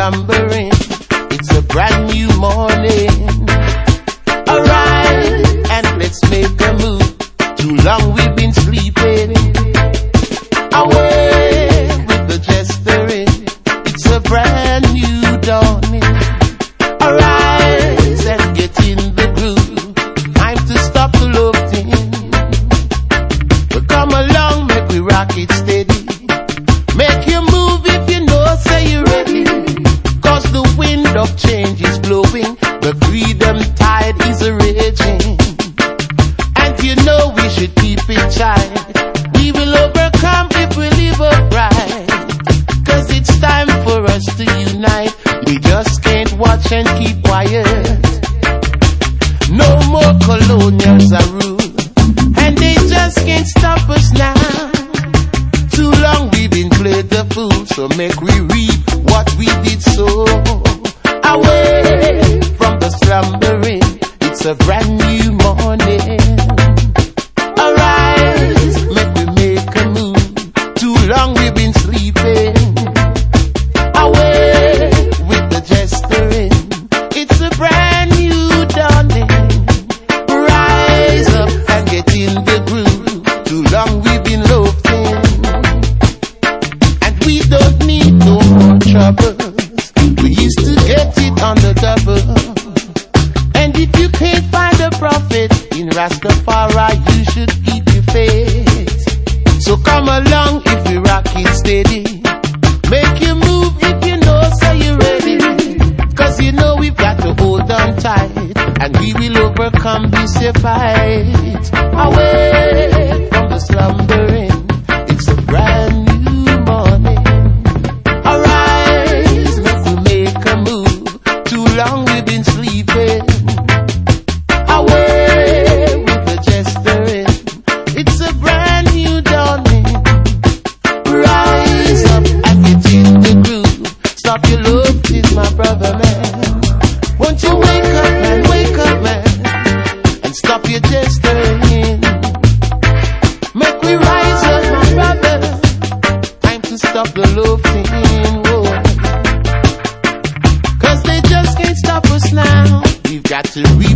slumbering. It's a brand new morning. Arise and let's make a move. Too long we've been sleeping. Away with the gesturing. It's a brand new dawning. Arise and get in the groove. Time to stop the loafing. But come along, make we rock it steady. Make you move if you know, say you're ready. Cause the wind of change is blowing. The freedom tide is a-raging. And you know we should keep it tight. We will overcome if we live upright. Cause it's time for us to unite. We just can't watch and keep quiet. No more colonials are rule. And they just can't stop us now. Too long we've been played the fool. So make we reap what we did sow. Away from the slumbering. It's a brand new morning. Arise, make we make a move. Too long we've been sleeping. Away with the gesturing. It's a brand new dawning. Rise up and get in the groove. Too long we've been loafing. And we don't need no more troubles. We used to get it on the double. And if you can't find a prophet in Rastafari, you should keep your faith. So come along if we rock it steady. Make you move if you know, say you're ready. Cause you know we've got to hold on tight. And we will overcome this fight. Away from the slumbering. It's a brand new morning. Arise, make we make a move. Too long we've been sleeping. Away with the gesturing. It's a brand new dawning. Rise up and get in the groove. Stop your love, is my brother man. Won't you wake up man, and stop your gesturing. Make we rise up, my brother. Time to stop the loafing. Whoa. Cause they just can't stop us now. We've got to